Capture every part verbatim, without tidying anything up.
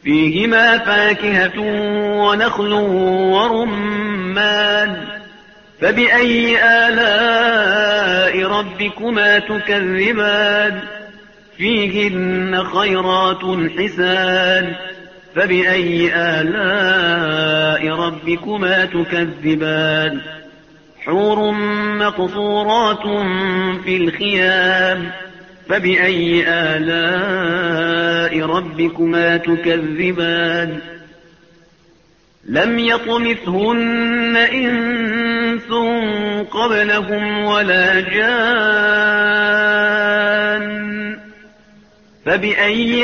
فيهما فاكهة ونخل ورمان فبأي آلاء ربكما تكذبان فيهن خيرات حسان فبأي آلاء ربكما تكذبان حور مقصورات في الخيام فبأي آلاء ربكما تكذبان لم يطمثهن إنس قبلهم ولا جان فبأي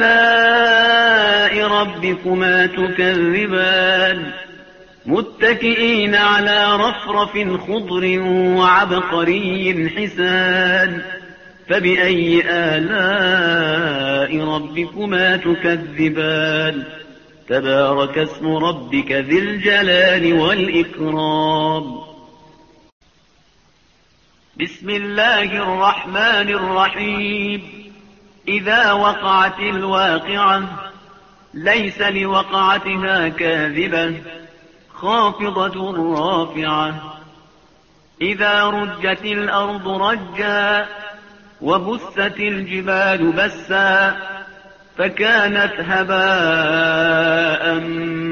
آلاء ربكما تكذبان متكئين على رفرف خضر وعبقري حسان فبأي آلاء ربكما تكذبان تبارك اسم ربك ذي الجلال والإكرام بسم الله الرحمن الرحيم إذا وقعت الواقعة ليس لوقعتها كاذبة خافضة رافعة إذا رجت الأرض رجا وبست الجبال بسا فكانت هباء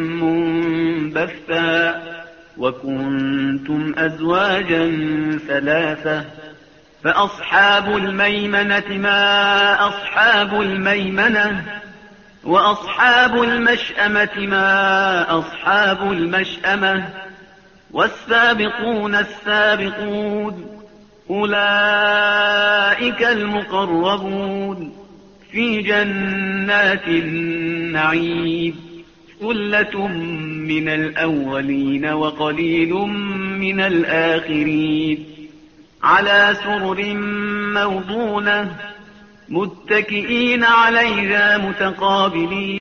منبثا وكنتم أزواجا ثلاثة فأصحاب الميمنة ما أصحاب الميمنة وأصحاب المشأمة ما أصحاب المشأمة والسابقون السابقون أولئك المقربون في جنات النعيم ثلة من الأولين وقليل من الآخرين على سرر موضونة متكئين عليها متقابلين